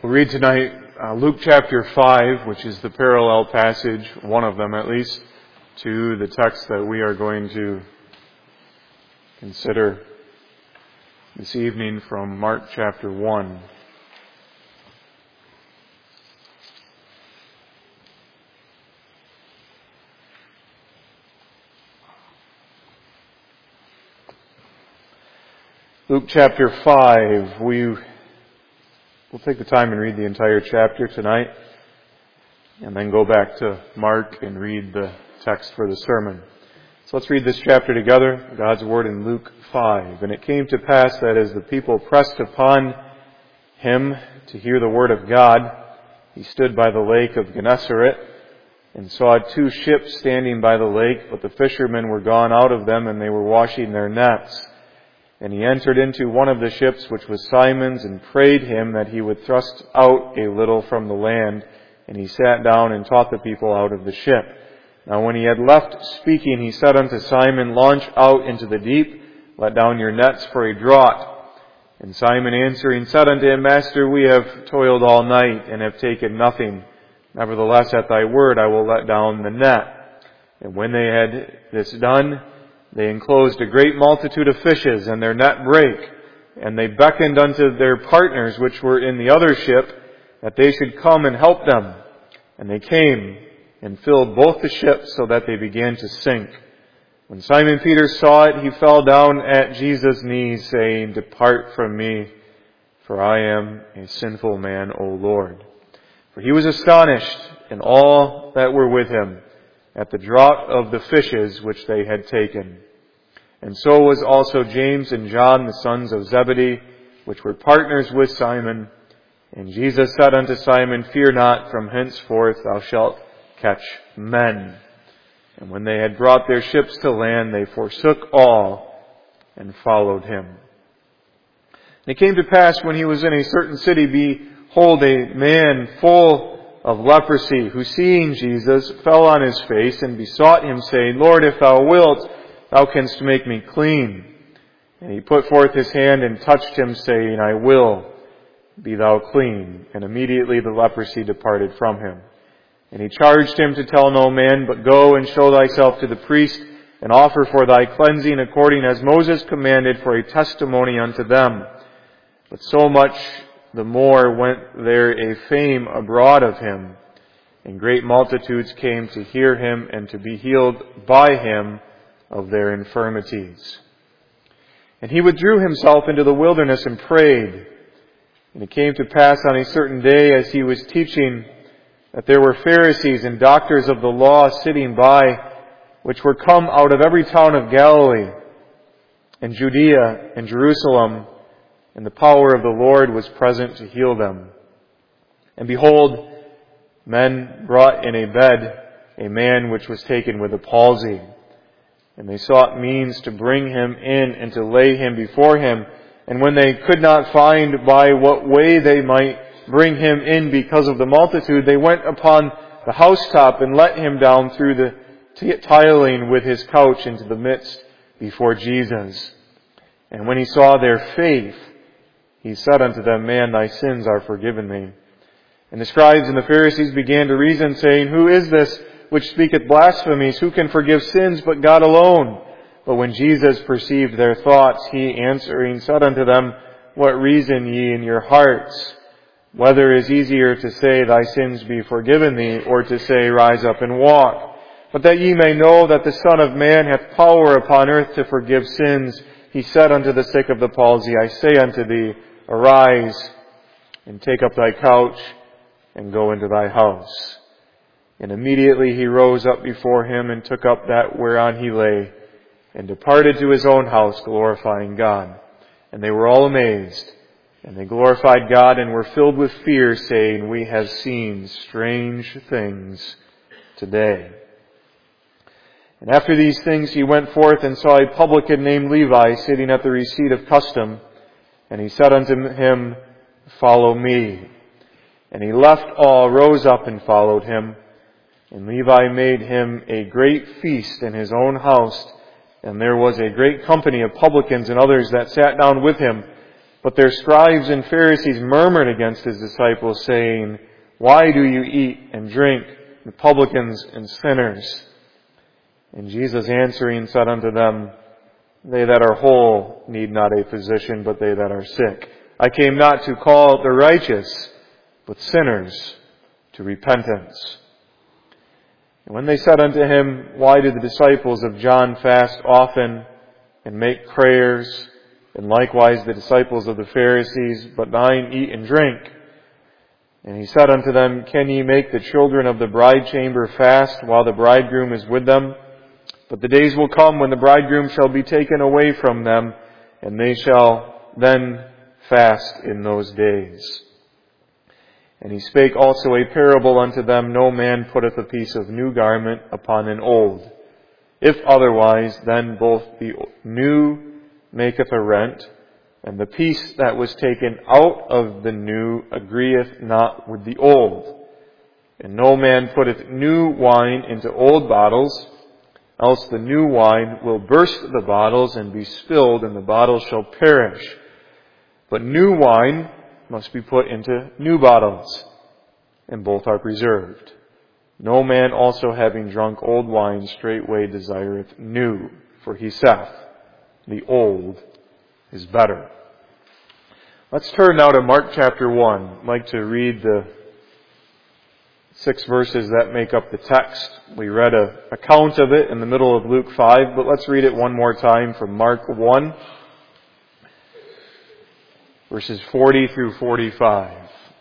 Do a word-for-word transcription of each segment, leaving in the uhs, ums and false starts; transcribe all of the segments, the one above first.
We'll read tonight uh, Luke chapter five, which is the parallel passage, one of them at least, to the text that we are going to consider this evening from Mark chapter one. Luke chapter five, we We'll take the time and read the entire chapter tonight, and then go back to Mark and read the text for the sermon. So let's read this chapter together, God's Word in Luke five. And it came to pass that as the people pressed upon him to hear the word of God, he stood by the lake of Gennesaret, and saw two ships standing by the lake, but the fishermen were gone out of them, and they were washing their nets. And he entered into one of the ships, which was Simon's, and prayed him that he would thrust out a little from the land. And he sat down and taught the people out of the ship. Now when he had left speaking, he said unto Simon, Launch out into the deep, let down your nets for a draught. And Simon answering said unto him, Master, we have toiled all night, and have taken nothing. Nevertheless, at thy word I will let down the net. And when they had this done, they enclosed a great multitude of fishes, and their net brake. And they beckoned unto their partners which were in the other ship, that they should come and help them. And they came, and filled both the ships, so that they began to sink. When Simon Peter saw it, he fell down at Jesus' knees, saying, Depart from me, for I am a sinful man, O Lord. For he was astonished, and all that were with him, at the draught of the fishes which they had taken. And so was also James and John, the sons of Zebedee, which were partners with Simon. And Jesus said unto Simon, Fear not, from henceforth thou shalt catch men. And when they had brought their ships to land, they forsook all and followed him. And it came to pass, when he was in a certain city, behold, a man full of leprosy, who seeing Jesus fell on his face and besought him, saying, Lord, if thou wilt, thou canst make me clean. And he put forth his hand and touched him, saying, I will, be thou clean. And immediately the leprosy departed from him. And he charged him to tell no man, but go and show thyself to the priest, and offer for thy cleansing according as Moses commanded, for a testimony unto them. But so much the more went there a fame abroad of him, and great multitudes came to hear him and to be healed by him of their infirmities. And he withdrew himself into the wilderness and prayed. And it came to pass on a certain day, as he was teaching, that there were Pharisees and doctors of the law sitting by, which were come out of every town of Galilee, and Judea, and Jerusalem, and the power of the Lord was present to heal them. And behold, men brought in a bed a man which was taken with a palsy. And they sought means to bring him in and to lay him before him. And when they could not find by what way they might bring him in because of the multitude, they went upon the housetop and let him down through the tiling with his couch into the midst before Jesus. And when he saw their faith, he said unto them, Man, thy sins are forgiven thee. And the scribes and the Pharisees began to reason, saying, Who is this which speaketh blasphemies? Who can forgive sins but God alone? But when Jesus perceived their thoughts, he answering said unto them, What reason ye in your hearts? Whether is easier to say, Thy sins be forgiven thee, or to say, Rise up and walk? But that ye may know that the Son of Man hath power upon earth to forgive sins, he said unto the sick of the palsy, I say unto thee, Arise, and take up thy couch, and go into thy house. And immediately he rose up before him, and took up that whereon he lay, and departed to his own house, glorifying God. And they were all amazed, and they glorified God, and were filled with fear, saying, We have seen strange things today. And after these things he went forth and saw a publican named Levi sitting at the receipt of custom. And he said unto him, Follow me. And he left all, rose up, and followed him. And Levi made him a great feast in his own house. And there was a great company of publicans and others that sat down with him. But their scribes and Pharisees murmured against his disciples, saying, "Why do you eat and drink with publicans and sinners?" And Jesus answering said unto them, "They that are whole need not a physician, but they that are sick. I came not to call the righteous, but sinners to repentance." And when they said unto him, "Why do the disciples of John fast often and make prayers, and likewise the disciples of the Pharisees, but thine eat and drink?" And he said unto them, "Can ye make the children of the bride chamber fast while the bridegroom is with them? But the days will come when the bridegroom shall be taken away from them, and they shall then fast in those days." And he spake also a parable unto them, "No man putteth a piece of new garment upon an old. If otherwise, then both the new maketh a rent, and the piece that was taken out of the new agreeth not with the old. And no man putteth new wine into old bottles, else the new wine will burst the bottles and be spilled, and the bottles shall perish. But new wine must be put into new bottles, and both are preserved. No man also having drunk old wine straightway desireth new, for he saith, the old is better." Let's turn now to Mark chapter one. I'd like to read the six verses that make up the text. We read an account of it in the middle of Luke five, but let's read it one more time from Mark one, verses forty through forty-five.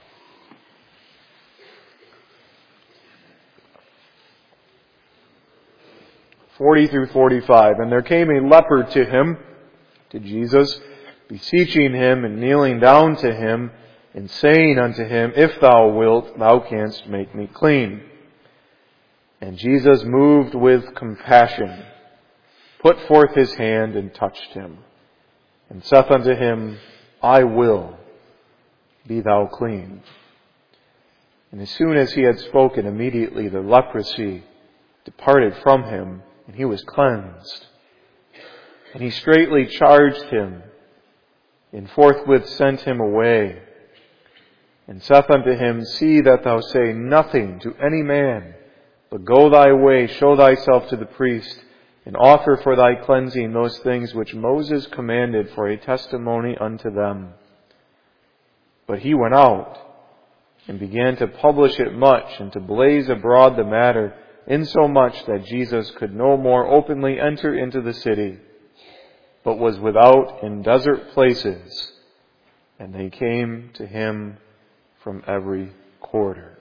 forty through forty-five. "And there came a leper to him," to Jesus, "beseeching him and kneeling down to him and saying unto him, If thou wilt, thou canst make me clean. And Jesus, moved with compassion, put forth his hand and touched him, and saith unto him, I will, be thou clean. And as soon as he had spoken, immediately the leprosy departed from him, and he was cleansed. And he straightly charged him, and forthwith sent him away, and saith unto him, See that thou say nothing to any man, but go thy way, show thyself to the priest, and offer for thy cleansing those things which Moses commanded for a testimony unto them. But he went out, and began to publish it much, and to blaze abroad the matter, insomuch that Jesus could no more openly enter into the city, but was without in desert places, and they came to him from every quarter."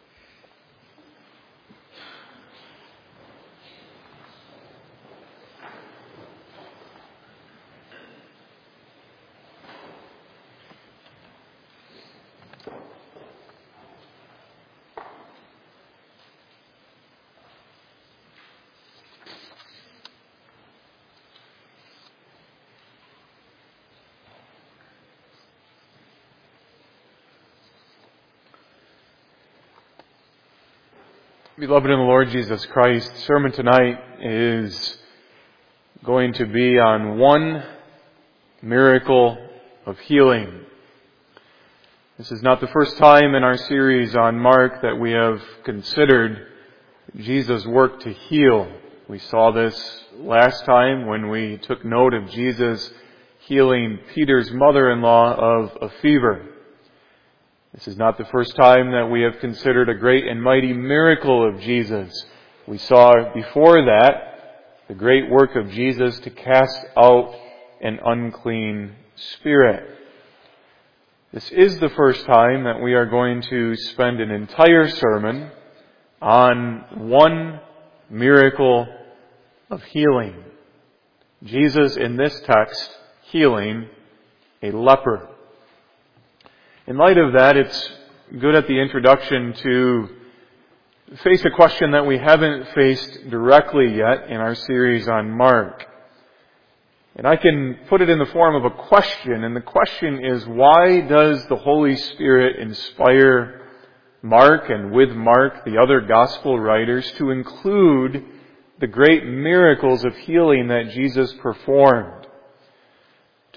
Beloved in the Lord Jesus Christ, the sermon tonight is going to be on one miracle of healing. This is not the first time in our series on Mark that we have considered Jesus' work to heal. We saw this last time when we took note of Jesus healing Peter's mother-in-law of a fever. This is not the first time that we have considered a great and mighty miracle of Jesus. We saw before that the great work of Jesus to cast out an unclean spirit. This is the first time that we are going to spend an entire sermon on one miracle of healing. Jesus in this text healing a leper. In light of that, it's good at the introduction to face a question that we haven't faced directly yet in our series on Mark. And I can put it in the form of a question, and the question is, why does the Holy Spirit inspire Mark, and with Mark, the other gospel writers, to include the great miracles of healing that Jesus performed?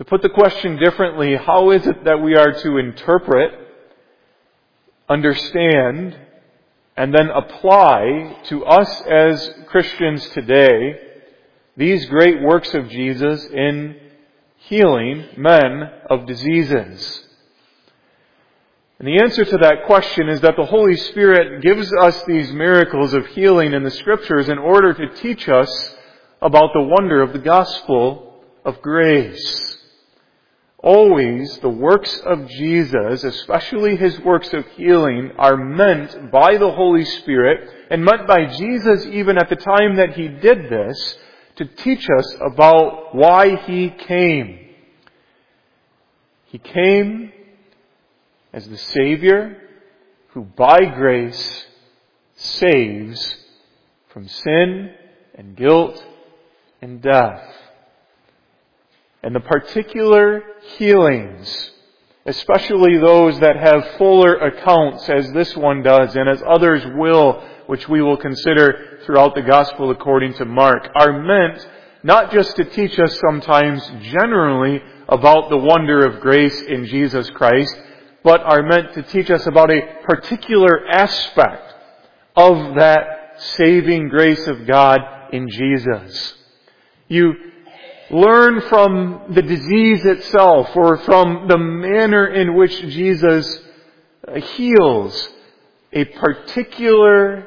To put the question differently, how is it that we are to interpret, understand, and then apply to us as Christians today these great works of Jesus in healing men of diseases? And the answer to that question is that the Holy Spirit gives us these miracles of healing in the Scriptures in order to teach us about the wonder of the gospel of grace. Always the works of Jesus, especially His works of healing, are meant by the Holy Spirit and meant by Jesus even at the time that He did this to teach us about why He came. He came as the Savior who by grace saves from sin and guilt and death. And the particular healings, especially those that have fuller accounts as this one does and as others will, which we will consider throughout the Gospel according to Mark, are meant not just to teach us sometimes generally about the wonder of grace in Jesus Christ, but are meant to teach us about a particular aspect of that saving grace of God in Jesus. You learn from the disease itself or from the manner in which Jesus heals a particular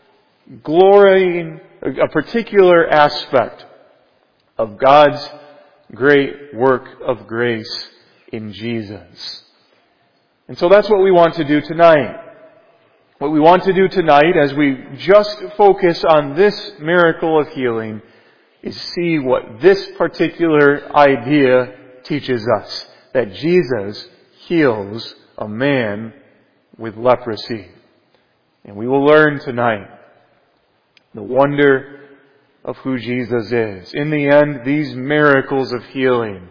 glorying, a particular aspect of God's great work of grace in Jesus. And so that's what we want to do tonight. What we want to do tonight, as we just focus on this miracle of healing, is see what this particular idea teaches us. That Jesus heals a man with leprosy. And we will learn tonight the wonder of who Jesus is. In the end, these miracles of healing,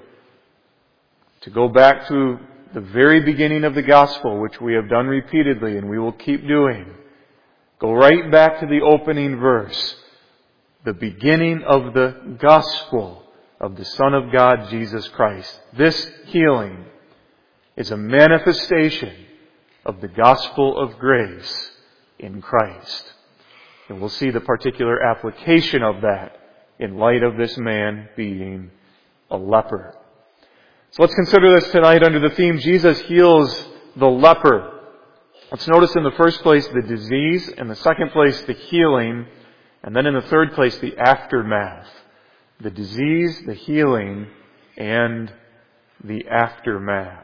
to go back to the very beginning of the gospel, which we have done repeatedly and we will keep doing, go right back to the opening verse, the beginning of the gospel of the Son of God, Jesus Christ. This healing is a manifestation of the gospel of grace in Christ. And we'll see the particular application of that in light of this man being a leper. So let's consider this tonight under the theme, Jesus heals the leper. Let's notice in the first place the disease, in the second place the healing, and then in the third place the aftermath. The disease, the healing, and the aftermath.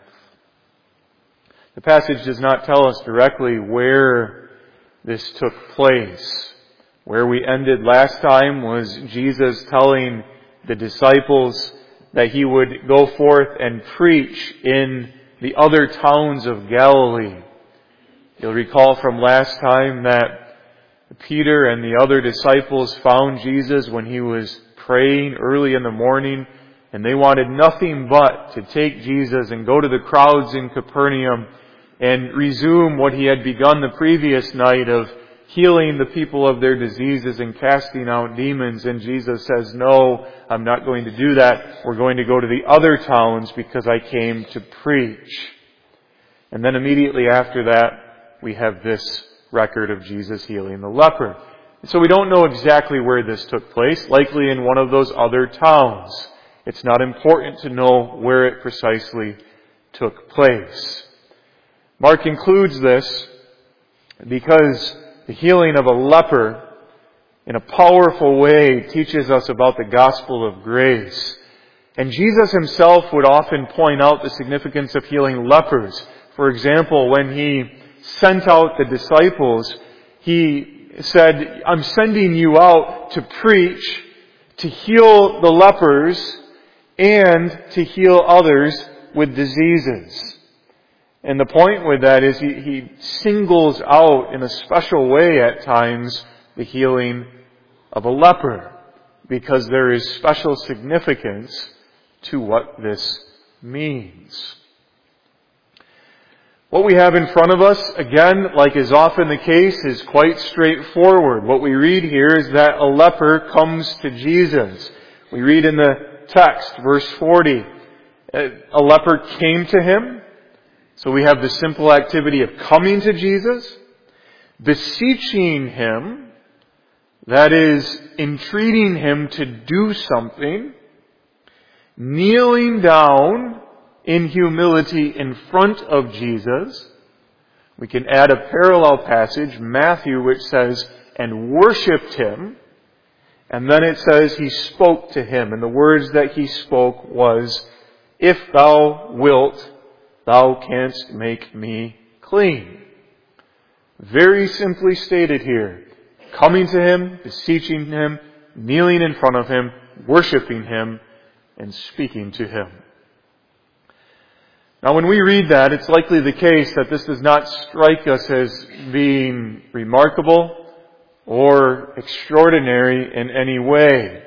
The passage does not tell us directly where this took place. Where we ended last time was Jesus telling the disciples that He would go forth and preach in the other towns of Galilee. You'll recall from last time that Peter and the other disciples found Jesus when He was praying early in the morning, and they wanted nothing but to take Jesus and go to the crowds in Capernaum and resume what He had begun the previous night of healing the people of their diseases and casting out demons. And Jesus says, no, I'm not going to do that. We're going to go to the other towns because I came to preach. And then immediately after that, we have this record of Jesus healing the leper. So we don't know exactly where this took place, likely in one of those other towns. It's not important to know where it precisely took place. Mark includes this because the healing of a leper in a powerful way teaches us about the gospel of grace. And Jesus Himself would often point out the significance of healing lepers. For example, when He sent out the disciples, He said, I'm sending you out to preach, to heal the lepers, and to heal others with diseases. And the point with that is he, he singles out in a special way at times the healing of a leper, because there is special significance to what this means. What we have in front of us, again, like is often the case, is quite straightforward. What we read here is that a leper comes to Jesus. We read in the text, verse forty, A leper came to him. So we have the simple activity of coming to Jesus, beseeching him, that is, entreating him to do something, kneeling down in humility in front of Jesus. We can add a parallel passage, Matthew, which says, and worshipped him. And then it says he spoke to him. And the words that he spoke was, if thou wilt, thou canst make me clean. Very simply stated here. Coming to him, beseeching him, kneeling in front of him, worshipping him, and speaking to him. Now when we read that, it's likely the case that this does not strike us as being remarkable or extraordinary in any way.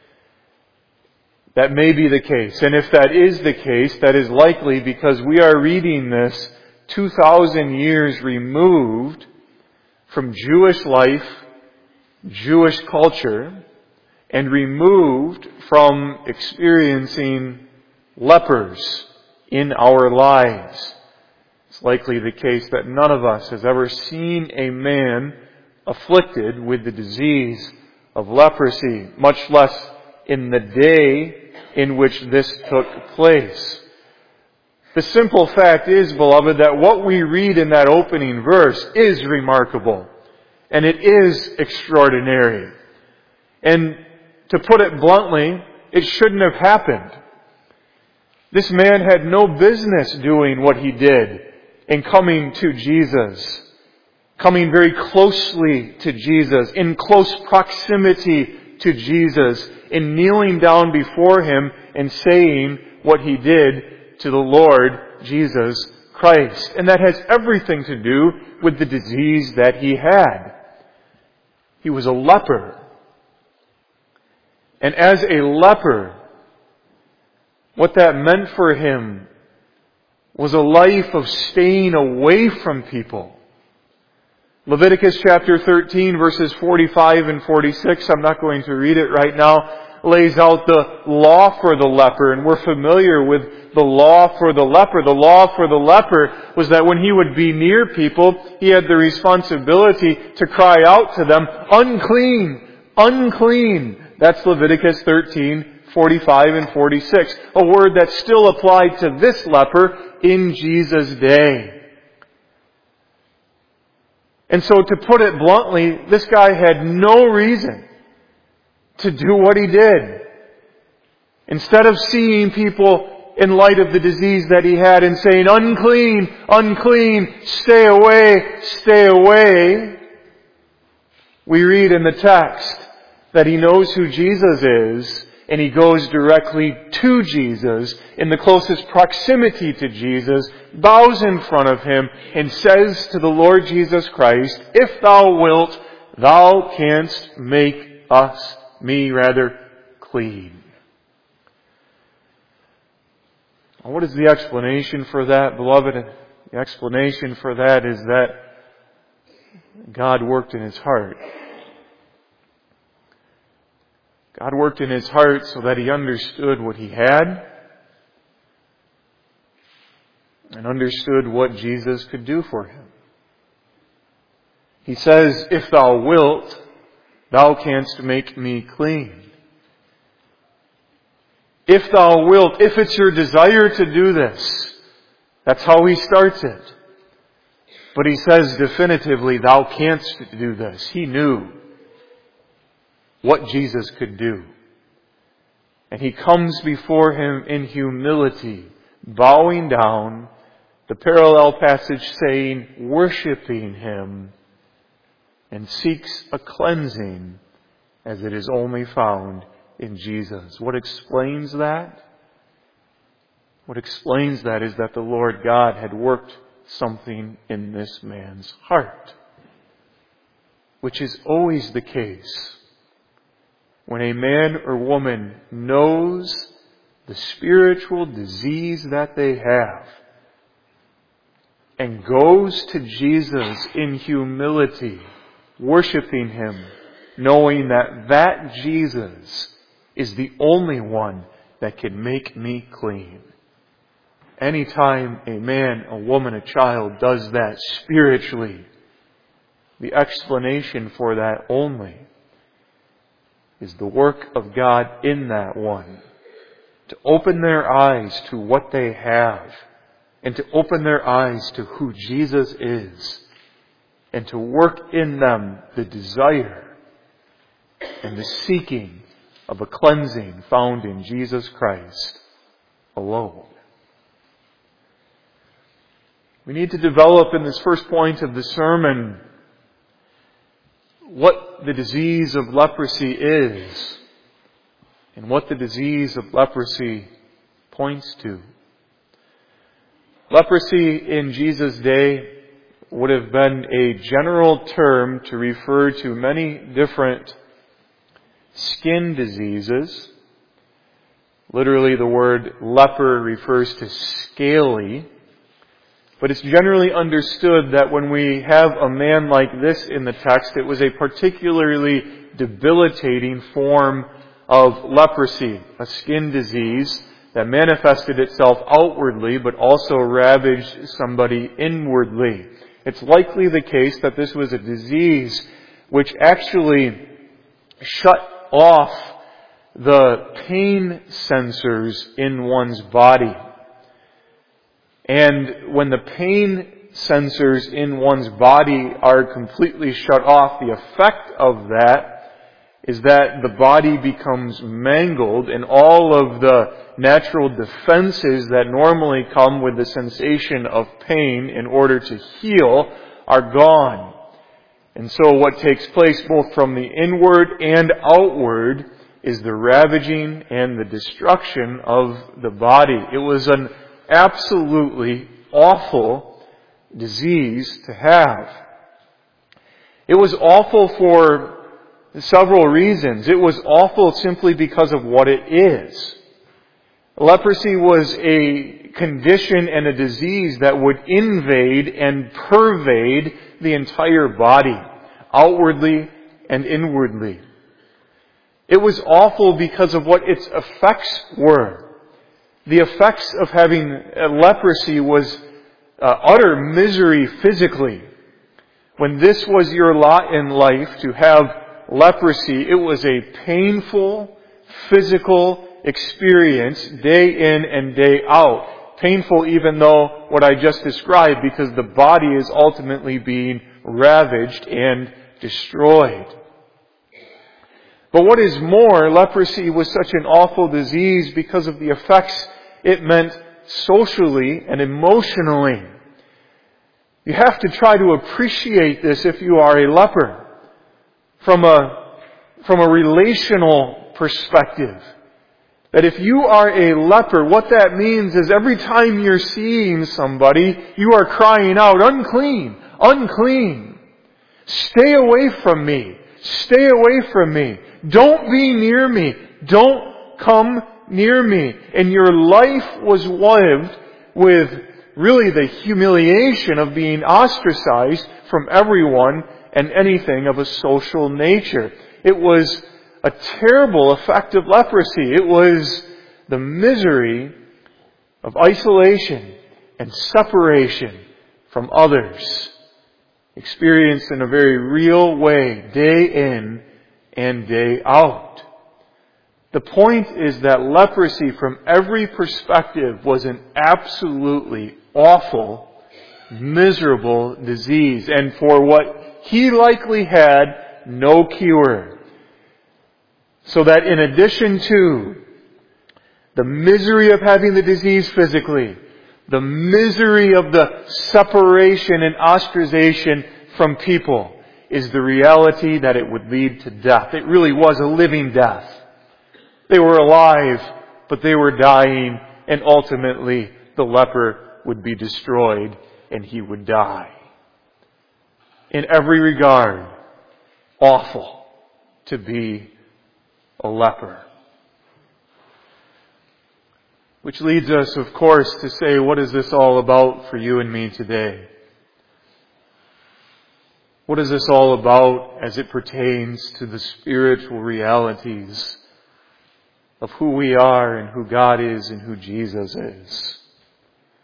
That may be the case. And if that is the case, that is likely because we are reading this two thousand years removed from Jewish life, Jewish culture, and removed from experiencing lepers in our lives. It's likely the case that none of us has ever seen a man afflicted with the disease of leprosy, much less in the day in which this took place. The simple fact is, beloved, that what we read in that opening verse is remarkable. And it is extraordinary. And to put it bluntly, it shouldn't have happened. This man had no business doing what he did in coming to Jesus. Coming very closely to Jesus, in close proximity to Jesus, in kneeling down before him and saying what he did to the Lord Jesus Christ. And that has everything to do with the disease that he had. He was a leper. And as a leper, what that meant for him was a life of staying away from people. Leviticus chapter thirteen, verses forty-five and forty-six, I'm not going to read it right now, lays out the law for the leper. And we're familiar with the law for the leper. The law for the leper was that when he would be near people, he had the responsibility to cry out to them, unclean, unclean. That's Leviticus thirteen, forty-five and forty-six. A word that still applied to this leper in Jesus' day. And so to put it bluntly, this guy had no reason to do what he did. Instead of seeing people in light of the disease that he had and saying, unclean, unclean, stay away, stay away, we read in the text that he knows who Jesus is, and he goes directly to Jesus, in the closest proximity to Jesus, bows in front of him, and says to the Lord Jesus Christ, if thou wilt, thou canst make us, me rather, clean. What is the explanation for that, beloved? The explanation for that is that God worked in his heart. God worked in his heart so that he understood what he had and understood what Jesus could do for him. He says, if thou wilt, thou canst make me clean. If thou wilt, if it's your desire to do this, that's how he starts it. But he says definitively, thou canst do this. He knew what Jesus could do. And he comes before him in humility, bowing down, the parallel passage saying, worshiping him, and seeks a cleansing as it is only found in Jesus. What explains that? What explains that is that the Lord God had worked something in this man's heart, which is always the case. When a man or woman knows the spiritual disease that they have and goes to Jesus in humility, worshiping him, knowing that that Jesus is the only one that can make me clean, anytime a man, a woman, a child does that spiritually, the explanation for that only is the work of God in that one to open their eyes to what they have and to open their eyes to who Jesus is and to work in them the desire and the seeking of a cleansing found in Jesus Christ alone. We need to develop in this first point of the sermon what the disease of leprosy is and what the disease of leprosy points to. Leprosy in Jesus' day would have been a general term to refer to many different skin diseases. Literally, the word leper refers to scaly. But it's generally understood that when we have a man like this in the text, it was a particularly debilitating form of leprosy, a skin disease that manifested itself outwardly but also ravaged somebody inwardly. It's likely the case that this was a disease which actually shut off the pain sensors in one's body. And when the pain sensors in one's body are completely shut off, the effect of that is that the body becomes mangled and all of the natural defenses that normally come with the sensation of pain in order to heal are gone. And so what takes place both from the inward and outward is the ravaging and the destruction of the body. It was an absolutely awful disease to have. It was awful for several reasons. It was awful simply because of what it is. Leprosy was a condition and a disease that would invade and pervade the entire body, outwardly and inwardly. It was awful because of what its effects were. The effects of having leprosy was uh, utter misery physically. When this was your lot in life to have leprosy, it was a painful physical experience day in and day out. Painful even though what I just described, because the body is ultimately being ravaged and destroyed. But what is more, leprosy was such an awful disease because of the effects it meant socially and emotionally. You have to try to appreciate this if you are a leper from a, from a relational perspective. That if you are a leper, what that means is every time you're seeing somebody, you are crying out, unclean, unclean. Stay away from me. Stay away from me. Don't be near me. Don't come near me. And your life was lived with really the humiliation of being ostracized from everyone and anything of a social nature. It was a terrible effect of leprosy. It was the misery of isolation and separation from others, experienced in a very real way, day in and day out. The point is that leprosy from every perspective was an absolutely awful, miserable disease, and for what he likely had, no cure. So that in addition to the misery of having the disease physically, the misery of the separation and ostracization from people, is the reality that it would lead to death. It really was a living death. They were alive, but they were dying, and ultimately the leper would be destroyed and he would die. In every regard, awful to be a leper. Which leads us, of course, to say, what is this all about for you and me today? What is this all about as it pertains to the spiritual realities of who we are and who God is and who Jesus is?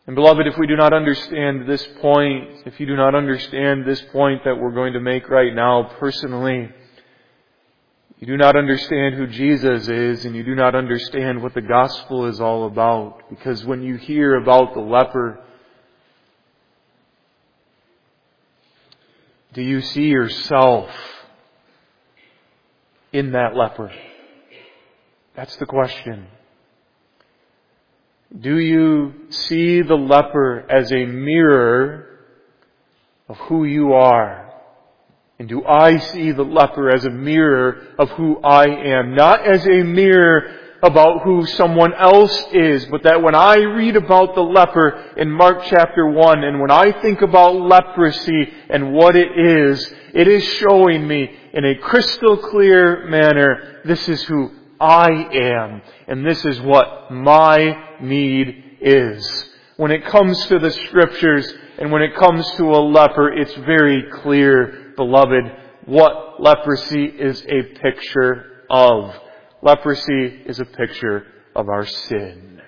And beloved, if we do not understand this point, if you do not understand this point that we're going to make right now personally, you do not understand who Jesus is, and you do not understand what the gospel is all about. Because when you hear about the leper, do you see yourself in that leper? That's the question. Do you see the leper as a mirror of who you are? And do I see the leper as a mirror of who I am? Not as a mirror about who someone else is, but that when I read about the leper in Mark chapter one, and when I think about leprosy and what it is, it is showing me in a crystal clear manner, this is who I am, and this is what my need is. When it comes to the Scriptures, and when it comes to a leper, it's very clear, beloved, what leprosy is a picture of. Leprosy is a picture of our sin.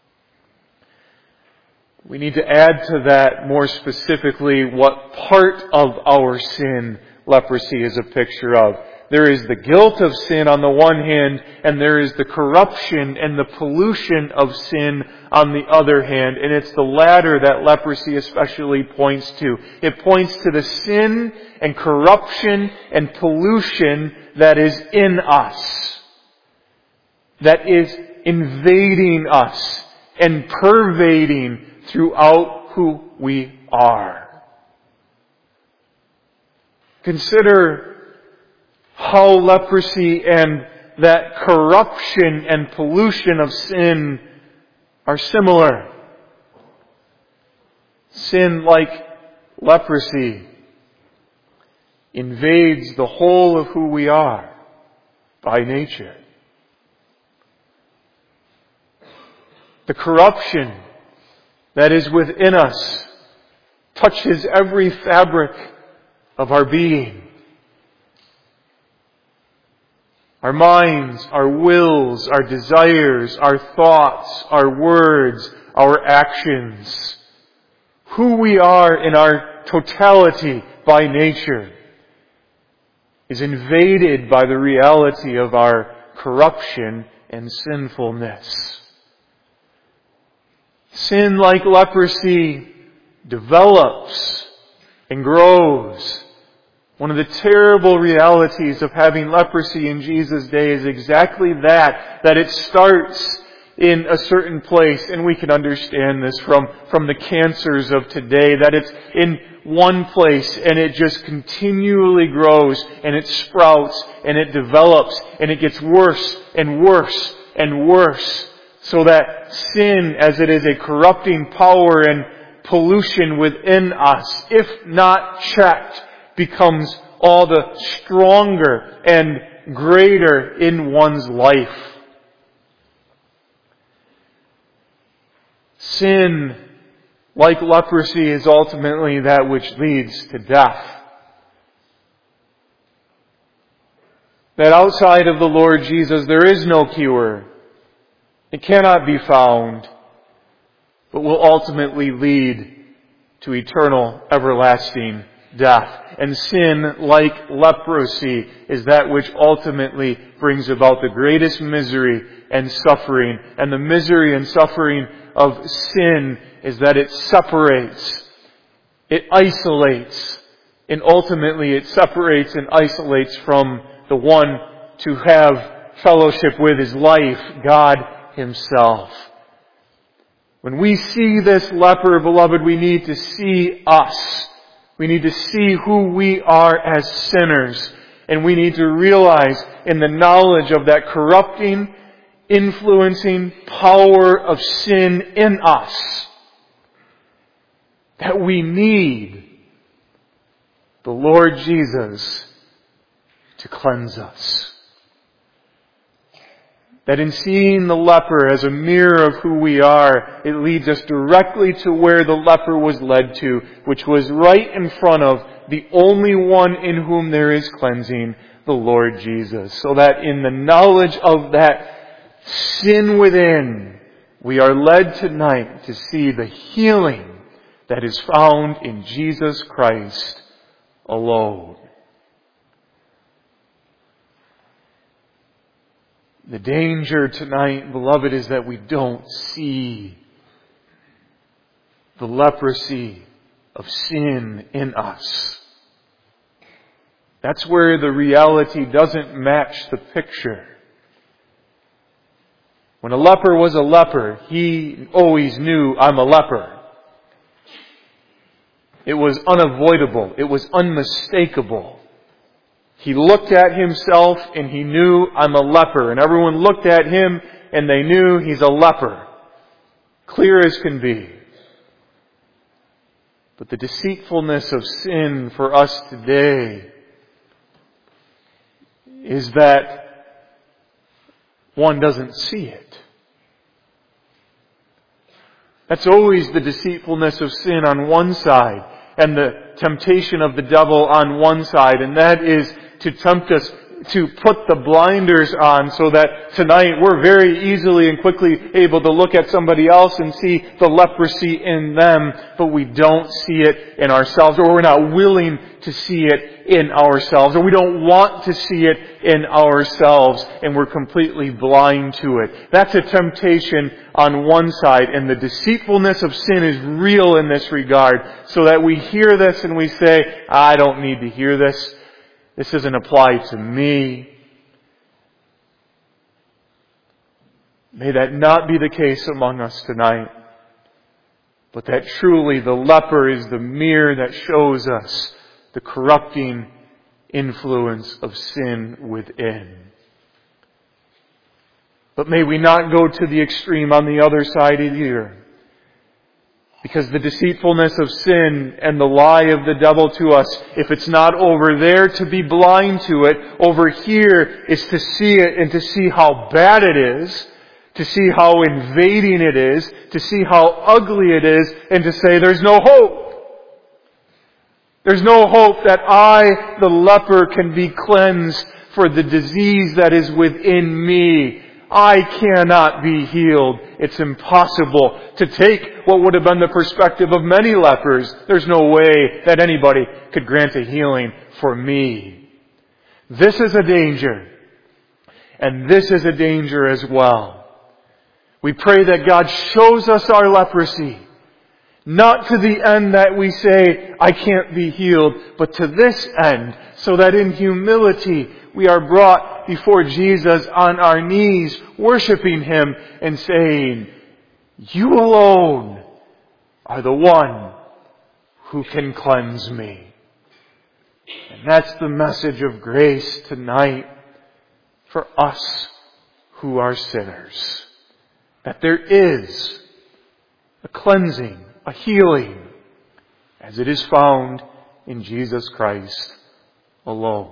We need to add to that more specifically what part of our sin leprosy is a picture of. There is the guilt of sin on the one hand, and there is the corruption and the pollution of sin on the other hand. And it's the latter that leprosy especially points to. It points to the sin and corruption and pollution that is in us, that is invading us and pervading throughout who we are. Consider how leprosy and that corruption and pollution of sin are similar. Sin, like leprosy, invades the whole of who we are by nature. The corruption that is within us touches every fabric of our being. Our minds, our wills, our desires, our thoughts, our words, our actions. Who we are in our totality by nature is invaded by the reality of our corruption and sinfulness. Sin, like leprosy, develops and grows. One of the terrible realities of having leprosy in Jesus' day is exactly that, that it starts in a certain place, and we can understand this from, from the cancers of today, that it's in one place and it just continually grows and it sprouts and it develops and it gets worse and worse and worse, so that sin, as it is a corrupting power and pollution within us, if not checked, becomes all the stronger and greater in one's life. Sin, like leprosy, is ultimately that which leads to death. That outside of the Lord Jesus there is no cure. It cannot be found, but will ultimately lead to eternal, everlasting death. And sin, like leprosy, is that which ultimately brings about the greatest misery and suffering. And the misery and suffering of sin is that it separates, it isolates, and ultimately it separates and isolates from the one to have fellowship with his life, God Himself. When we see this leper, beloved, we need to see us. We need to see who we are as sinners. And we need to realize in the knowledge of that corrupting, influencing power of sin in us that we need the Lord Jesus to cleanse us. That in seeing the leper as a mirror of who we are, it leads us directly to where the leper was led to, which was right in front of the only one in whom there is cleansing, the Lord Jesus. So that in the knowledge of that sin within, we are led tonight to see the healing that is found in Jesus Christ alone. The danger tonight, beloved, is that we don't see the leprosy of sin in us. That's where the reality doesn't match the picture. When a leper was a leper, he always knew, I'm a leper. It was unavoidable. It was unmistakable. He looked at himself and he knew, I'm a leper. And everyone looked at him and they knew he's a leper. Clear as can be. But the deceitfulness of sin for us today is that one doesn't see it. That's always the deceitfulness of sin on one side and the temptation of the devil on one side, and that is to tempt us to put the blinders on so that tonight we're very easily and quickly able to look at somebody else and see the leprosy in them, but we don't see it in ourselves, or we're not willing to see it in ourselves, or we don't want to see it in ourselves, and we're completely blind to it. That's a temptation on one side, and the deceitfulness of sin is real in this regard, so that we hear this and we say, I don't need to hear this. This doesn't apply to me. May that not be the case among us tonight, but that truly the leper is the mirror that shows us the corrupting influence of sin within. But may we not go to the extreme on the other side either. Because the deceitfulness of sin and the lie of the devil to us, if it's not over there to be blind to it, over here is to see it and to see how bad it is, to see how invading it is, to see how ugly it is, and to say there's no hope. There's no hope that I, the leper, can be cleansed for the disease that is within me. I cannot be healed. It's impossible to take what would have been the perspective of many lepers. There's no way that anybody could grant a healing for me. This is a danger. And this is a danger as well. We pray that God shows us our leprosy. Not to the end that we say, I can't be healed, but to this end, so that in humility we are brought before Jesus on our knees, worshiping Him and saying, You alone are the one who can cleanse me. And that's the message of grace tonight for us who are sinners. That there is a cleansing, a healing, as it is found in Jesus Christ alone.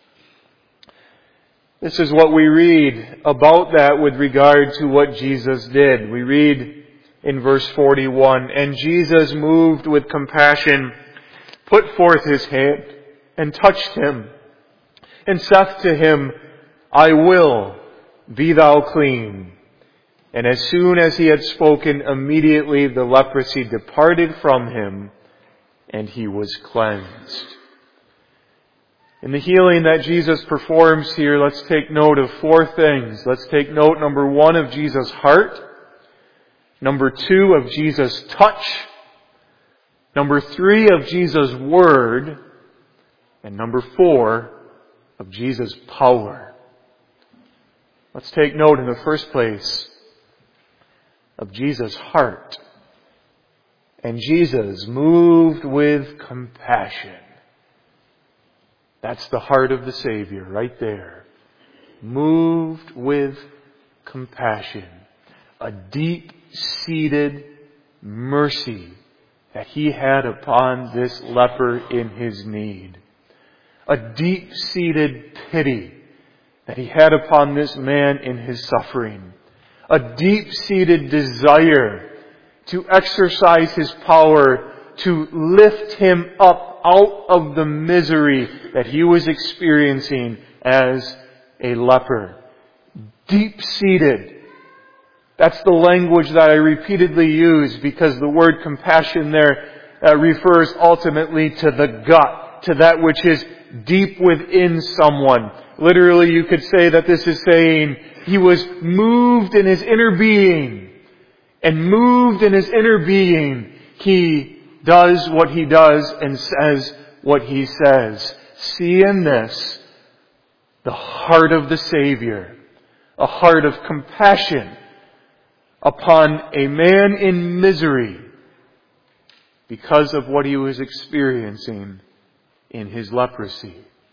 This is what we read about that with regard to what Jesus did. We read in verse forty-one, And Jesus, moved with compassion, put forth His hand and touched him, and saith to him, I will, be thou clean. And as soon as he had spoken, immediately the leprosy departed from him, and he was cleansed. In the healing that Jesus performs here, let's take note of four things. Let's take note, number one, of Jesus' heart. Number two, of Jesus' touch. Number three, of Jesus' word. And number four, of Jesus' power. Let's take note in the first place of Jesus' heart. And Jesus moved with compassion. That's the heart of the Savior right there. Moved with compassion. A deep-seated mercy that He had upon this leper in his need. A deep-seated pity that He had upon this man in his suffering. A deep-seated desire to exercise His power to lift him up out of the misery that he was experiencing as a leper. Deep-seated That's the language that I repeatedly use because the word compassion there uh, refers ultimately to the gut, to that which is deep within someone. Literally, you could say that this is saying he was moved in his inner being. And moved in his inner being, he does what he does and says what he says. See in this the heart of the Savior, a heart of compassion upon a man in misery because of what he was experiencing in his leprosy.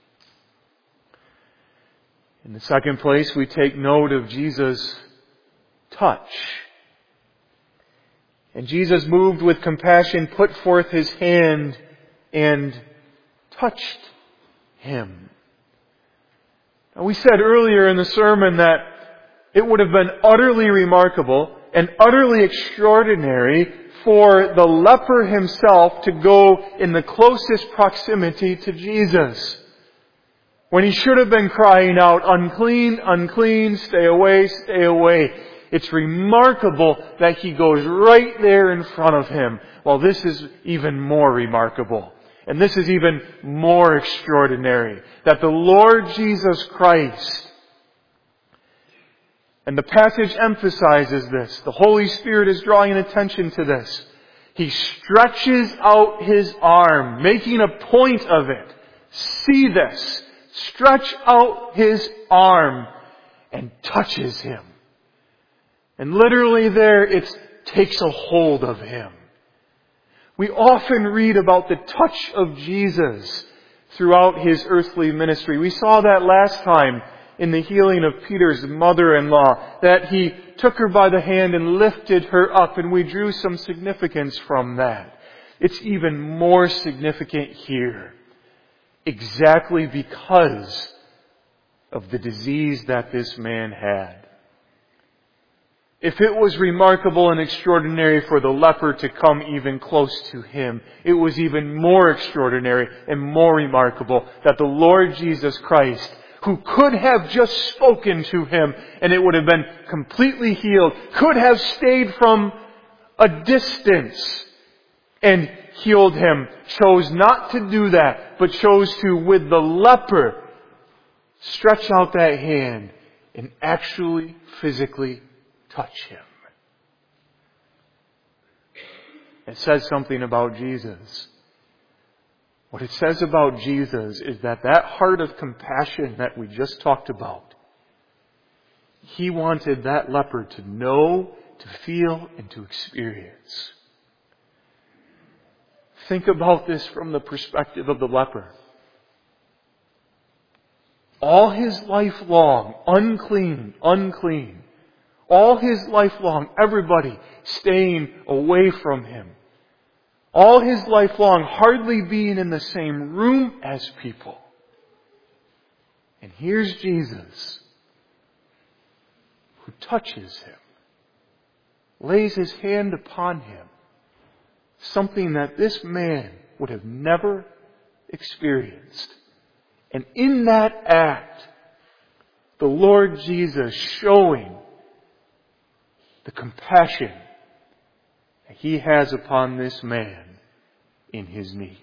In the second place, we take note of Jesus' touch. And Jesus, moved with compassion, put forth his hand and touched him. Now, we said earlier in the sermon that it would have been utterly remarkable and utterly extraordinary for the leper himself to go in the closest proximity to Jesus, when he should have been crying out, "Unclean, unclean, stay away, stay away." It's remarkable that he goes right there in front of him. Well, this is even more remarkable. And this is even more extraordinary. That the Lord Jesus Christ, and the passage emphasizes this, the Holy Spirit is drawing attention to this. He stretches out his arm, making a point of it. See this. Stretch out his arm and touches him. And literally there, it takes a hold of him. We often read about the touch of Jesus throughout his earthly ministry. We saw that last time in the healing of Peter's mother-in-law, that he took her by the hand and lifted her up, and we drew some significance from that. It's even more significant here, exactly because of the disease that this man had. If it was remarkable and extraordinary for the leper to come even close to him, it was even more extraordinary and more remarkable that the Lord Jesus Christ, who could have just spoken to him and it would have been completely healed, could have stayed from a distance and healed him, chose not to do that, but chose to, with the leper, stretch out that hand and actually physically touch him. It says something about Jesus. What it says about Jesus is that that heart of compassion that we just talked about, he wanted that leper to know, to feel, and to experience. Think about this from the perspective of the leper. All his life long, unclean, unclean. All his life long, everybody staying away from him. All his life long, hardly being in the same room as people. And here's Jesus, who touches him, lays his hand upon him, something that this man would have never experienced. And in that act, the Lord Jesus showing the compassion that he has upon this man in his need.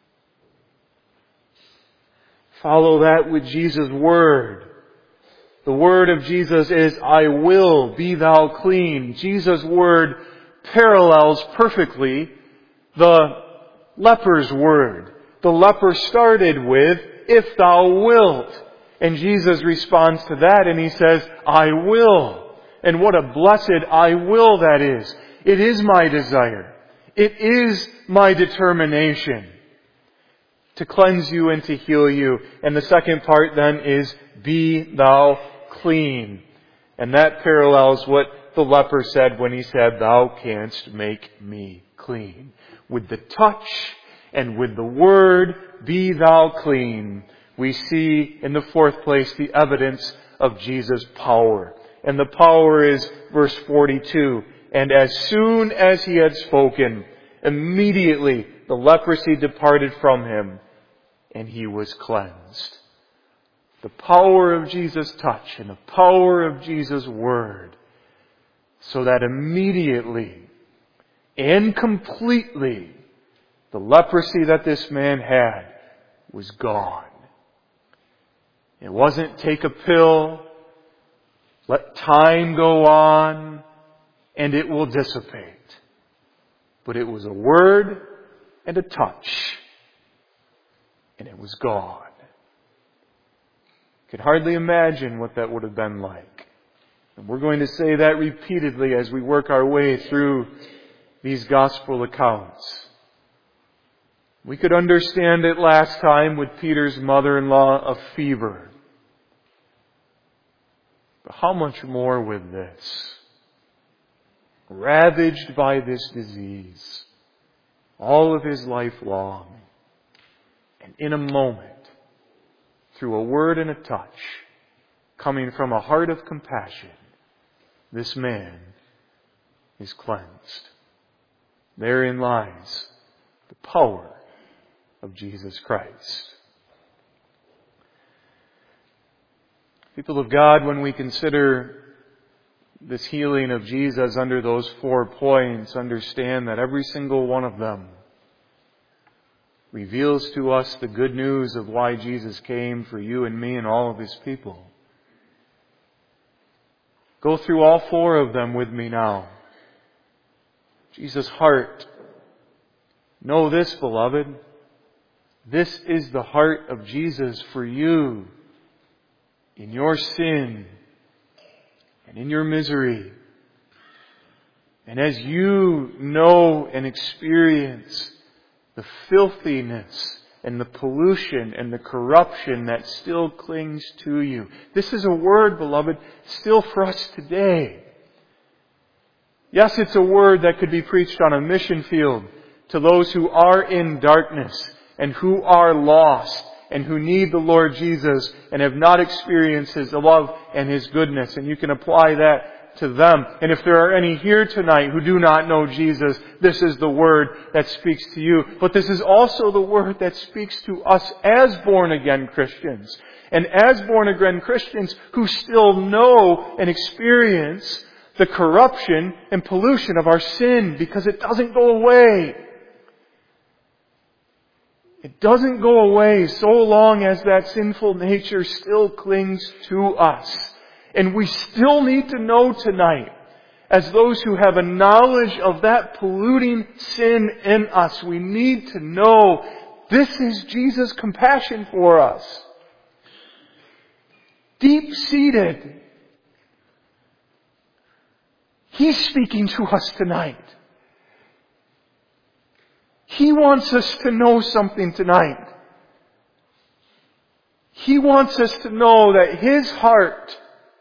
Follow that with Jesus' word. The word of Jesus is, "I will, be thou clean." Jesus' word parallels perfectly the leper's word. The leper started with, "If thou wilt." And Jesus responds to that and he says, "I will." And what a blessed "I will" that is. It is my desire. It is my determination to cleanse you and to heal you. And the second part then is, "Be thou clean." And that parallels what the leper said when he said, "Thou canst make me clean." With the touch and with the word, "Be thou clean," we see in the fourth place the evidence of Jesus' power. And the power is verse forty-two. "And as soon as he had spoken, immediately the leprosy departed from him, and he was cleansed." The power of Jesus' touch and the power of Jesus' word so that immediately and completely the leprosy that this man had was gone. It wasn't take a pill, let time go on, and it will dissipate. But it was a word and a touch, and it was gone. I could hardly imagine what that would have been like. And we're going to say that repeatedly as we work our way through these gospel accounts. We could understand it last time with Peter's mother-in-law of fever. But how much more with this? Ravaged by this disease all of his life long. And in a moment, through a word and a touch, coming from a heart of compassion, this man is cleansed. Therein lies the power of Jesus Christ. People of God, when we consider this healing of Jesus under those four points, understand that every single one of them reveals to us the good news of why Jesus came for you and me and all of His people. Go through all four of them with me now. Jesus' heart. Know this, beloved. This is the heart of Jesus for you in your sin and in your misery. And as you know and experience the filthiness and the pollution and the corruption that still clings to you. This is a word, beloved, still for us today. Yes, it's a word that could be preached on a mission field to those who are in darkness and who are lost and who need the Lord Jesus and have not experienced His love and His goodness. And you can apply that to them. And if there are any here tonight who do not know Jesus, this is the word that speaks to you. But this is also the word that speaks to us as born-again Christians. And as born-again Christians who still know and experience the corruption and pollution of our sin, because it doesn't go away. It doesn't go away so long as that sinful nature still clings to us. And we still need to know tonight, as those who have a knowledge of that polluting sin in us, we need to know this is Jesus' compassion for us. Deep-seated. He's speaking to us tonight. He wants us to know something tonight. He wants us to know that His heart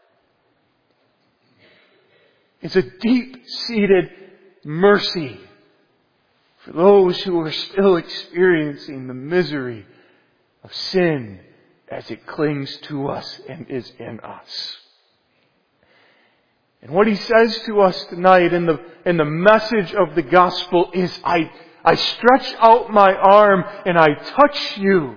is a deep-seated mercy for those who are still experiencing the misery of sin as it clings to us and is in us. And what He says to us tonight in the, in the message of the gospel is, I, I stretch out my arm and I touch you.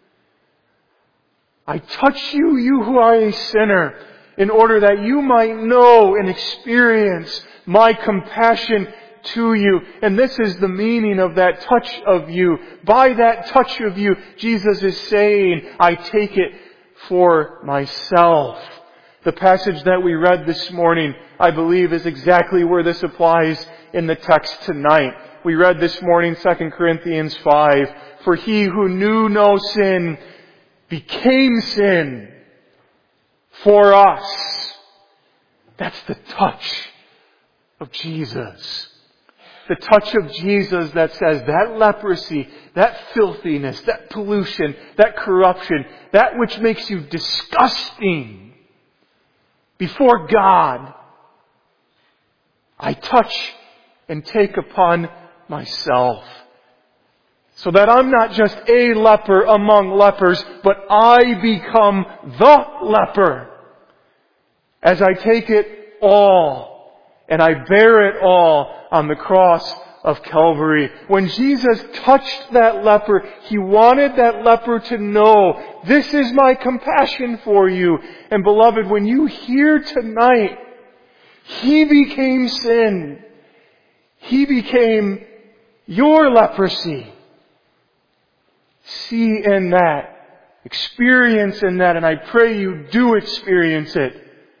I touch you, you who are a sinner, in order that you might know and experience my compassion to you. And this is the meaning of that touch of you. By that touch of you, Jesus is saying, I take it for myself. The passage that we read this morning, I believe, is exactly where this applies in the text tonight. We read this morning Second Corinthians five, for He who knew no sin became sin for us. That's the touch of Jesus. The touch of Jesus that says that leprosy, that filthiness, that pollution, that corruption, that which makes you disgusting before God, I touch and take upon myself. So that I'm not just a leper among lepers, but I become the leper as I take it all and I bear it all on the cross of Calvary. When Jesus touched that leper, He wanted that leper to know, this is my compassion for you. And beloved, when you hear tonight, He became sin. He became your leprosy. See in that. Experience in that. And I pray you do experience it.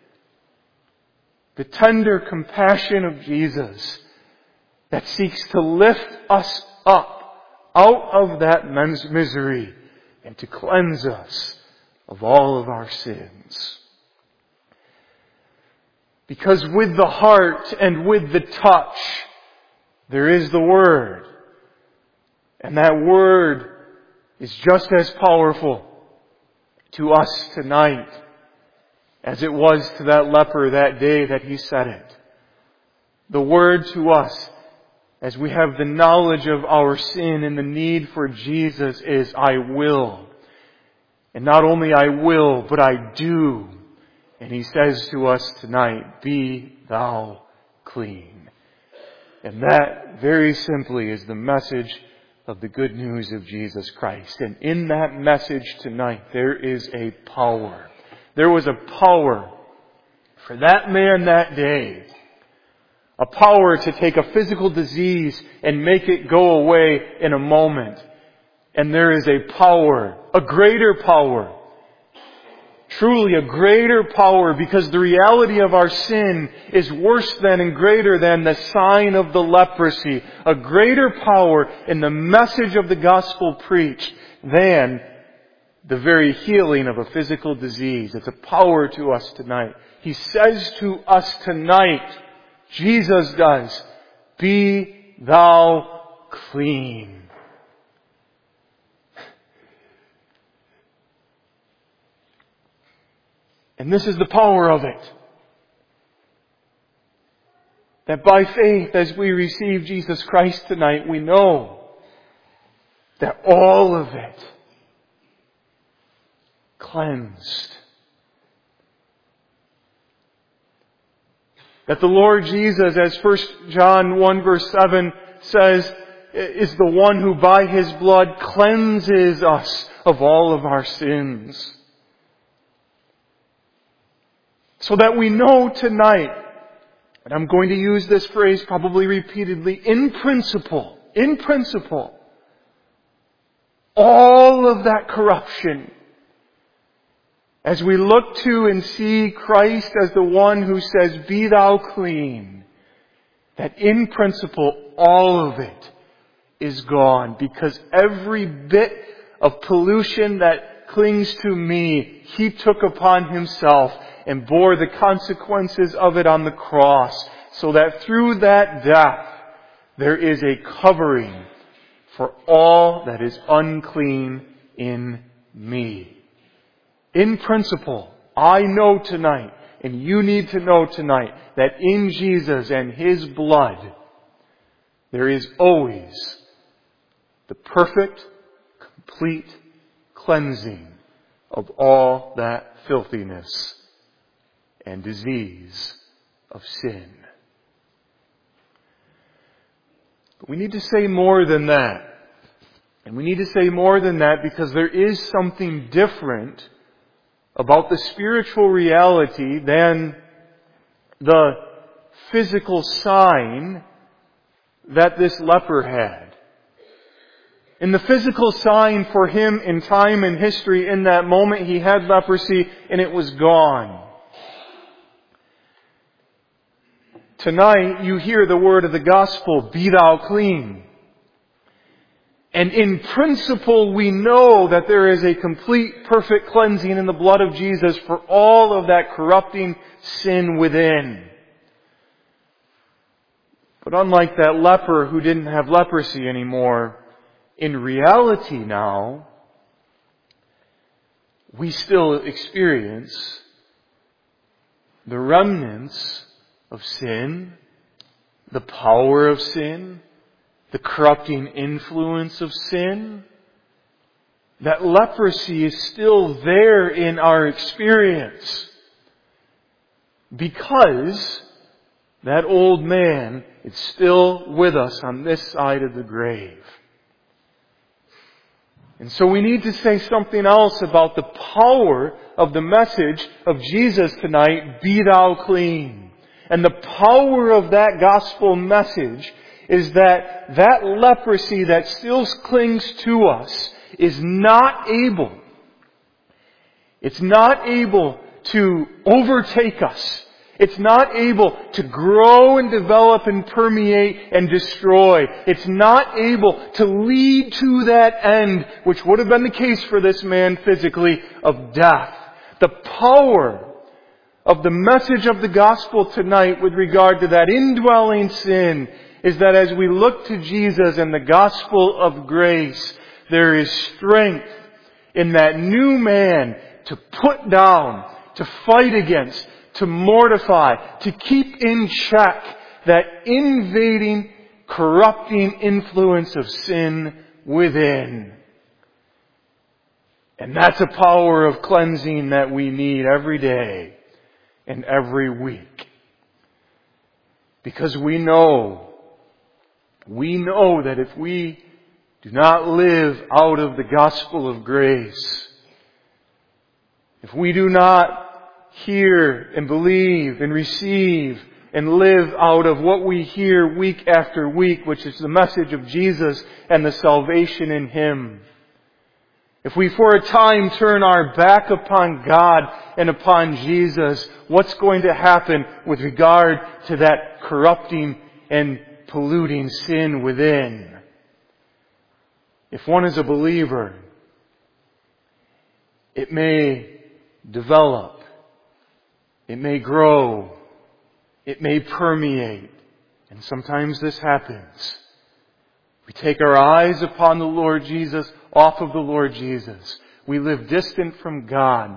The tender compassion of Jesus that seeks to lift us up out of that misery and to cleanse us of all of our sins. Because with the heart and with the touch, there is the Word. And that Word is just as powerful to us tonight as it was to that leper that day that he said it. The Word to us, as we have the knowledge of our sin and the need for Jesus, is I will. And not only I will, but I do. And He says to us tonight, be thou clean. And that, very simply, is the message of the good news of Jesus Christ. And in that message tonight, there is a power. There was a power for that man that day. A power to take a physical disease and make it go away in a moment. And there is a power, a greater power. Truly a greater power, because the reality of our sin is worse than and greater than the sign of the leprosy. A greater power in the message of the gospel preached than the very healing of a physical disease. It's a power to us tonight. He says to us tonight, Jesus does, be thou clean. And this is the power of it. That by faith, as we receive Jesus Christ tonight, we know that all of it cleansed. That the Lord Jesus, as First John one verse seven says, is the one who by His blood cleanses us of all of our sins. So that we know tonight, and I'm going to use this phrase probably repeatedly, in principle, in principle, all of that corruption, as we look to and see Christ as the one who says, be thou clean, that in principle, all of it is gone, because every bit of pollution that clings to me, He took upon Himself and bore the consequences of it on the cross, so that through that death, there is a covering for all that is unclean in me. In principle, I know tonight, and you need to know tonight, that in Jesus and His blood, there is always the perfect, complete cleansing of all that filthiness and disease of sin. But we need to say more than that. And we need to say more than that because there is something different about the spiritual reality than the physical sign that this leper had. In the physical sign for him in time and history, in that moment he had leprosy and it was gone. Tonight you hear the word of the gospel, be thou clean. And in principle we know that there is a complete, perfect cleansing in the blood of Jesus for all of that corrupting sin within. But unlike that leper who didn't have leprosy anymore, in reality now, we still experience the remnants of sin, the power of sin, the corrupting influence of sin. That leprosy is still there in our experience because that old man is still with us on this side of the grave. And so we need to say something else about the power of the message of Jesus tonight, be thou clean. And the power of that gospel message is that that leprosy that still clings to us is not able, it's not able to overtake us. It's not able to grow and develop and permeate and destroy. It's not able to lead to that end, which would have been the case for this man physically, of death. The power of the message of the gospel tonight with regard to that indwelling sin is that as we look to Jesus and the gospel of grace, there is strength in that new man to put down, to fight against, to mortify, to keep in check that invading, corrupting influence of sin within. And that's a power of cleansing that we need every day and every week. Because we know, we know that if we do not live out of the gospel of grace, if we do not hear and believe and receive and live out of what we hear week after week, which is the message of Jesus and the salvation in Him, if we for a time turn our back upon God and upon Jesus, what's going to happen with regard to that corrupting and polluting sin within? If one is a believer, it may develop, it may grow, it may permeate, and sometimes this happens. We take our eyes upon the Lord Jesus, off of the Lord Jesus. We live distant from God.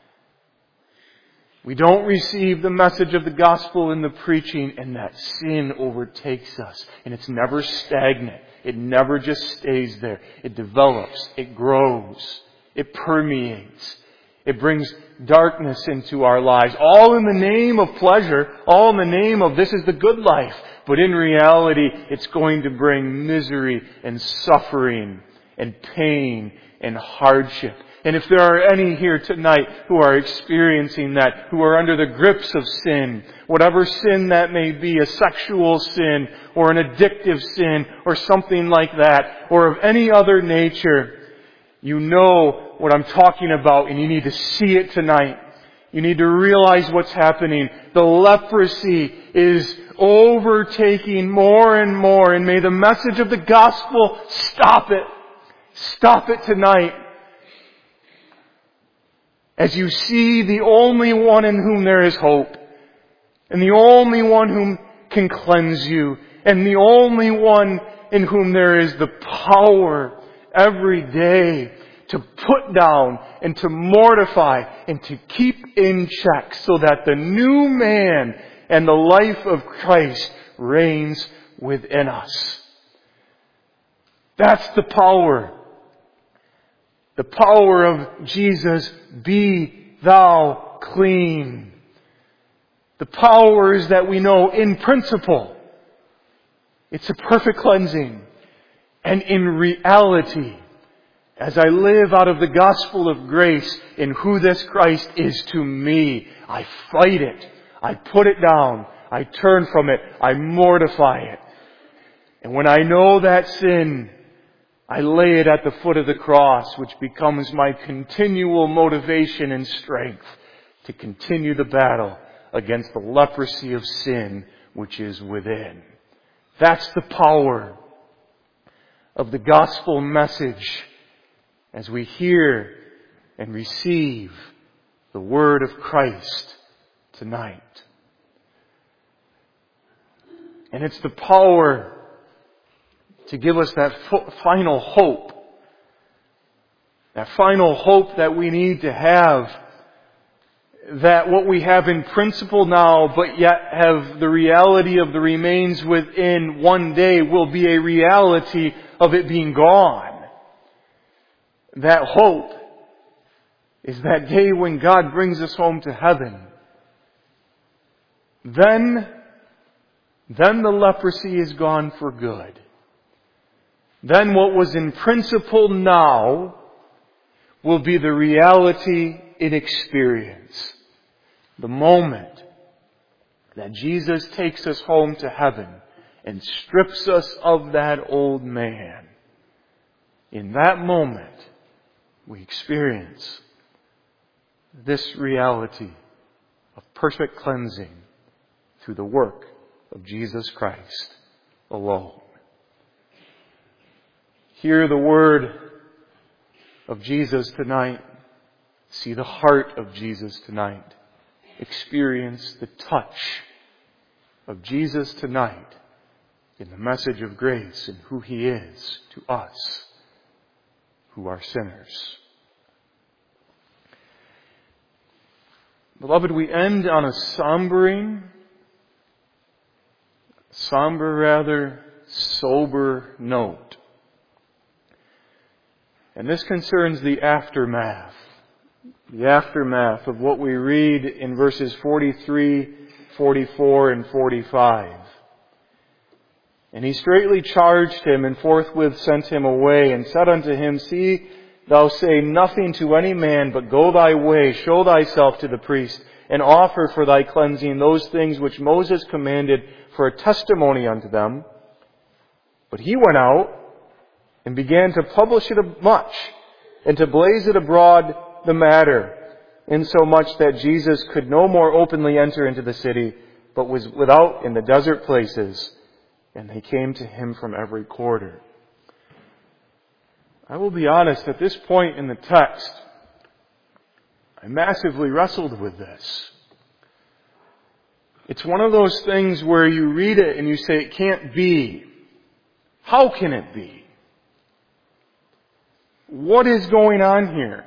We don't receive the message of the gospel in the preaching, and that sin overtakes us. And it's never stagnant. It never just stays there. It develops. It grows. It permeates. It brings darkness into our lives. All in the name of pleasure. All in the name of this is the good life. But in reality, it's going to bring misery and suffering and pain and hardship. And if there are any here tonight who are experiencing that, who are under the grips of sin, whatever sin that may be, a sexual sin or an addictive sin or something like that, or of any other nature, you know what I'm talking about and you need to see it tonight. You need to realize what's happening. The leprosy is overtaking more and more, and may the message of the gospel stop it. Stop it tonight. As you see the only one in whom there is hope, and the only one whom can cleanse you, and the only one in whom there is the power every day to put down and to mortify and to keep in check so that the new man and the life of Christ reigns within us. That's the power. The power of Jesus, be thou clean. The power is that we know in principle, it's a perfect cleansing. And in reality, as I live out of the gospel of grace in who this Christ is to me, I fight it. I put it down. I turn from it. I mortify it. And when I know that sin, I lay it at the foot of the cross, which becomes my continual motivation and strength to continue the battle against the leprosy of sin which is within. That's the power of the gospel message as we hear and receive the word of Christ tonight. And it's the power to give us that final hope. That final hope that we need to have. That what we have in principle now, but yet have the reality of the remains within one day will be a reality of it being gone. That hope is that day when God brings us home to heaven. Then, then the leprosy is gone for good. Then what was in principle now will be the reality in experience. The moment that Jesus takes us home to heaven and strips us of that old man, in that moment, we experience this reality of perfect cleansing through the work of Jesus Christ alone. Hear the word of Jesus tonight. See the heart of Jesus tonight. Experience the touch of Jesus tonight in the message of grace and who He is to us who are sinners. Beloved, we end on a sombering, somber rather, sober note. And this concerns the aftermath. The aftermath of what we read in verses forty-three, forty-four, and forty-five. And he straightly charged him, and forthwith sent him away, and said unto him, See, thou say nothing to any man, but go thy way, show thyself to the priest, and offer for thy cleansing those things which Moses commanded for a testimony unto them. But he went out, and began to publish it much, and to blaze it abroad the matter, insomuch that Jesus could no more openly enter into the city, but was without in the desert places, and they came to him from every quarter. I will be honest, at this point in the text, I massively wrestled with this. It's one of those things where you read it and you say, it can't be. How can it be? What is going on here?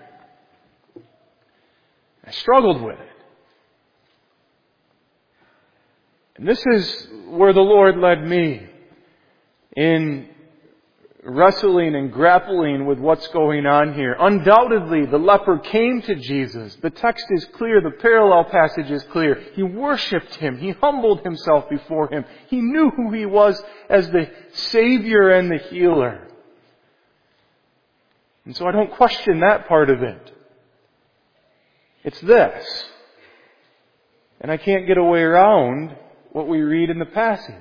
I struggled with it. And this is where the Lord led me in wrestling and grappling with what's going on here. Undoubtedly, the leper came to Jesus. The text is clear. The parallel passage is clear. He worshipped Him. He humbled Himself before Him. He knew who He was as the Savior and the healer. And so I don't question that part of it. It's this. And I can't get away around what we read in the passage.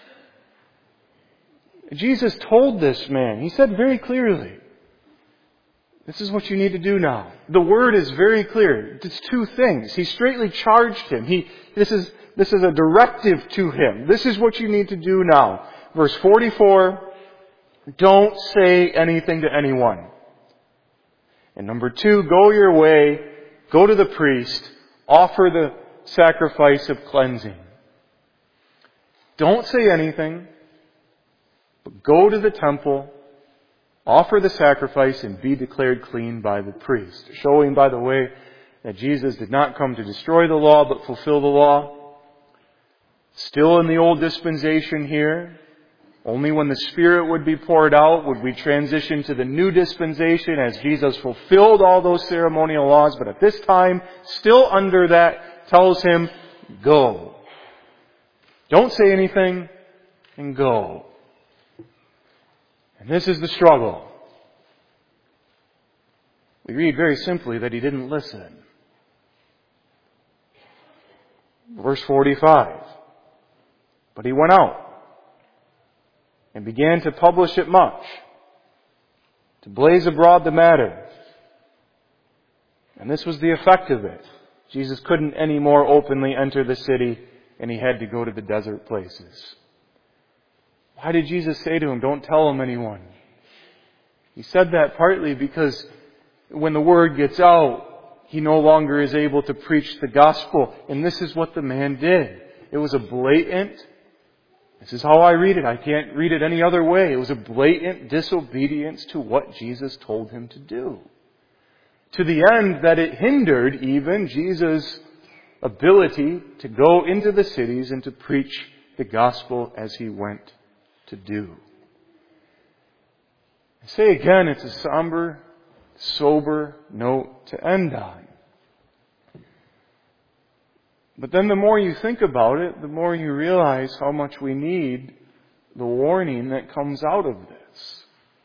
Jesus told this man, He said very clearly, this is what you need to do now. The word is very clear. It's two things. He straightly charged him. He, this is, this is a directive to him. This is what you need to do now. Verse forty-four, don't say anything to anyone. And number two, go your way, go to the priest, offer the sacrifice of cleansing. Don't say anything, but go to the temple, offer the sacrifice, and be declared clean by the priest. Showing, by the way, that Jesus did not come to destroy the law, but fulfill the law. Still in the old dispensation here. Only when the Spirit would be poured out would we transition to the new dispensation as Jesus fulfilled all those ceremonial laws. But at this time, still under that, tells him, go. Don't say anything, and go. And this is the struggle. We read very simply that he didn't listen. Verse forty-five. But he went out and began to publish it much, to blaze abroad the matter. And this was the effect of it. Jesus couldn't any more openly enter the city, and he had to go to the desert places. Why did Jesus say to him, don't tell him anyone? He said that partly because when the word gets out, he no longer is able to preach the gospel. And this is what the man did. It was a blatant, this is how I read it, I can't read it any other way. It was a blatant disobedience to what Jesus told him to do. To the end that it hindered even Jesus' ability to go into the cities and to preach the gospel as he went to do. I say again, it's a somber, sober note to end on. But then the more you think about it, the more you realize how much we need the warning that comes out of this.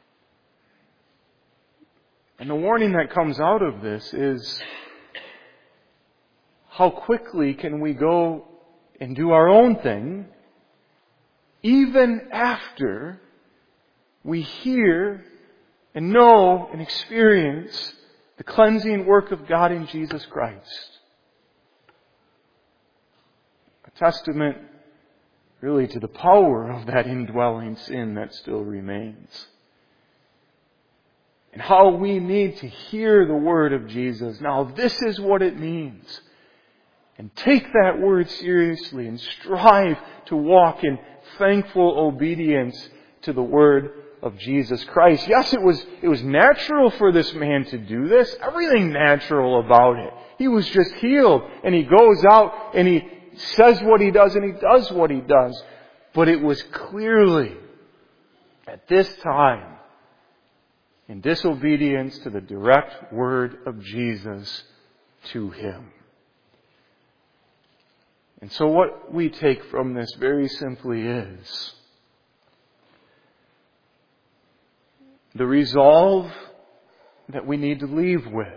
And the warning that comes out of this is, how quickly can we go and do our own thing, even after we hear and know and experience the cleansing work of God in Jesus Christ. A testament really to the power of that indwelling sin that still remains. And how we need to hear the word of Jesus. Now, this is what it means. And take that word seriously and strive to walk in thankful obedience to the word of Jesus Christ. Yes, it was, it was natural for this man to do this. Everything natural about it. He was just healed. And he goes out and he says what he does and he does what he does. But it was clearly at this time in disobedience to the direct word of Jesus to him. And so what we take from this very simply is the resolve that we need to leave with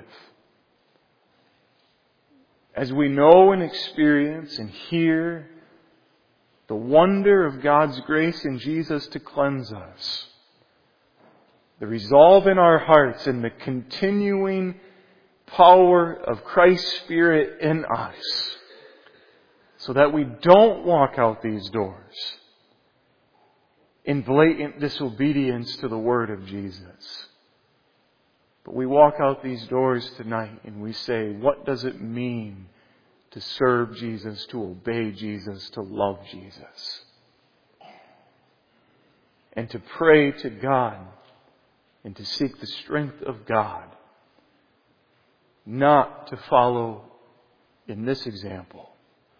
as we know and experience and hear the wonder of God's grace in Jesus to cleanse us. The resolve in our hearts and the continuing power of Christ's Spirit in us, so that we don't walk out these doors in blatant disobedience to the word of Jesus. But we walk out these doors tonight and we say, what does it mean to serve Jesus, to obey Jesus, to love Jesus? And to pray to God and to seek the strength of God, not to follow in this example,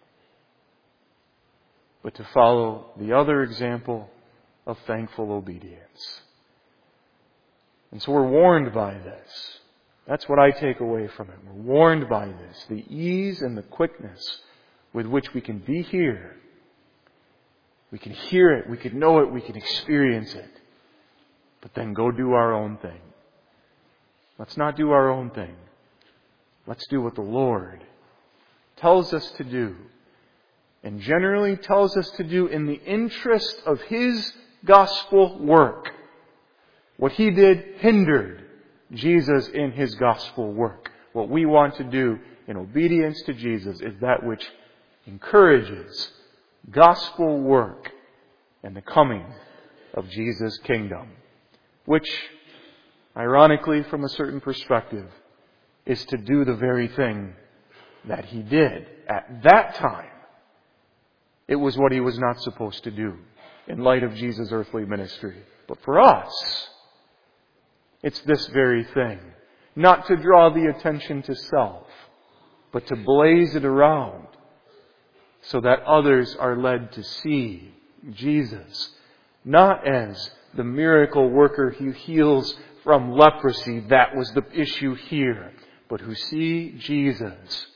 but to follow the other example of thankful obedience. And so we're warned by this. That's what I take away from it. We're warned by this. The ease and the quickness with which we can be here. We can hear it, we can know it, we can experience it. But then go do our own thing. Let's not do our own thing. Let's do what the Lord tells us to do. And generally tells us to do in the interest of His gospel work. What He did hindered Jesus in His gospel work. What we want to do in obedience to Jesus is that which encourages gospel work and the coming of Jesus' kingdom. Which, ironically, from a certain perspective, is to do the very thing that He did at that time. It was what He was not supposed to do in light of Jesus' earthly ministry. But for us, it's this very thing. Not to draw the attention to self, but to blaze it around so that others are led to see Jesus, not as the miracle worker who heals from leprosy, that was the issue here, but who see Jesus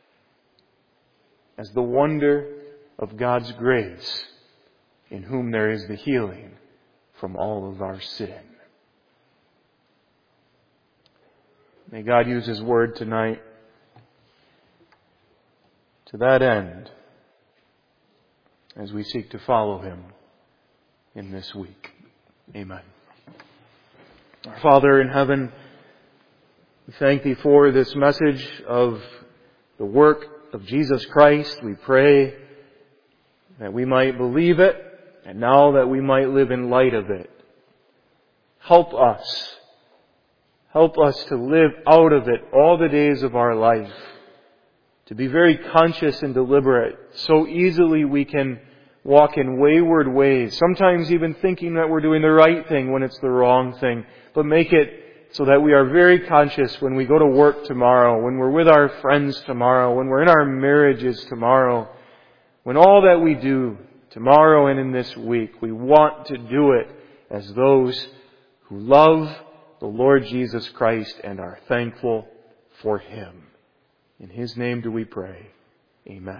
as the wonder of God's grace, in whom there is the healing from all of our sin. May God use His word tonight to that end as we seek to follow Him in this week. Amen. Our Father in heaven, we thank Thee for this message of the work of Jesus Christ. We pray that we might believe it, and now that we might live in light of it. Help us. Help us to live out of it all the days of our life. To be very conscious and deliberate. So easily we can walk in wayward ways. Sometimes even thinking that we're doing the right thing when it's the wrong thing. But make it so that we are very conscious when we go to work tomorrow, when we're with our friends tomorrow, when we're in our marriages tomorrow, when all that we do tomorrow and in this week, we want to do it as those who love the Lord Jesus Christ and are thankful for Him. In His name do we pray. Amen.